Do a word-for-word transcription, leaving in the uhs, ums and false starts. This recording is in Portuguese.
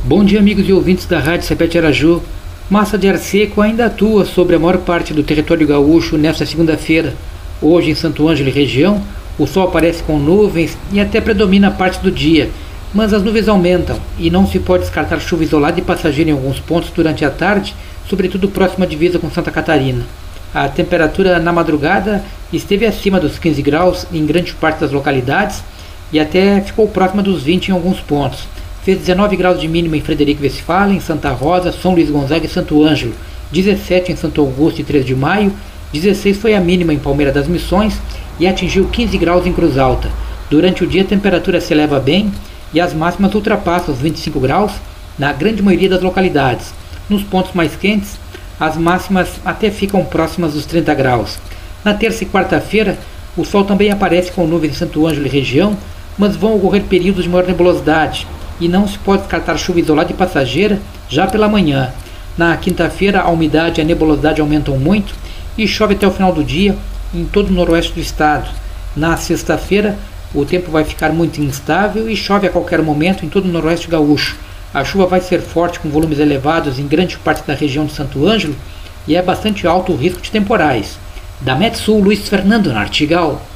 Bom dia, amigos e ouvintes da Rádio Sapete Araju. Massa de ar seco ainda atua sobre a maior parte do território gaúcho nesta segunda-feira. Hoje, em Santo Ângelo e região, o sol aparece com nuvens e até predomina a parte do dia, mas as nuvens aumentam e não se pode descartar chuva isolada e passageira em alguns pontos durante a tarde, sobretudo próxima à divisa com Santa Catarina. A temperatura na madrugada esteve acima dos quinze graus em grande parte das localidades e até ficou próxima dos vinte em alguns pontos. Fez dezenove graus de mínima em Frederico Westphalen, Santa Rosa, São Luís Gonzaga e Santo Ângelo, dezessete em Santo Augusto e três de maio, dezesseis foi a mínima em Palmeira das Missões e atingiu quinze graus em Cruz Alta. Durante o dia a temperatura se eleva bem e as máximas ultrapassam os vinte e cinco graus na grande maioria das localidades. Nos pontos mais quentes, as máximas até ficam próximas dos trinta graus. Na terça e quarta-feira, o sol também aparece com nuvens em Santo Ângelo e região, mas vão ocorrer períodos de maior nebulosidade e não se pode descartar chuva isolada e passageira já pela manhã. Na quinta-feira, a umidade e a nebulosidade aumentam muito e chove até o final do dia em todo o noroeste do estado. Na sexta-feira, o tempo vai ficar muito instável e chove a qualquer momento em todo o noroeste gaúcho. A chuva vai ser forte com volumes elevados em grande parte da região de Santo Ângelo e é bastante alto o risco de temporais. Da Metsul, Luiz Fernando Nartigal.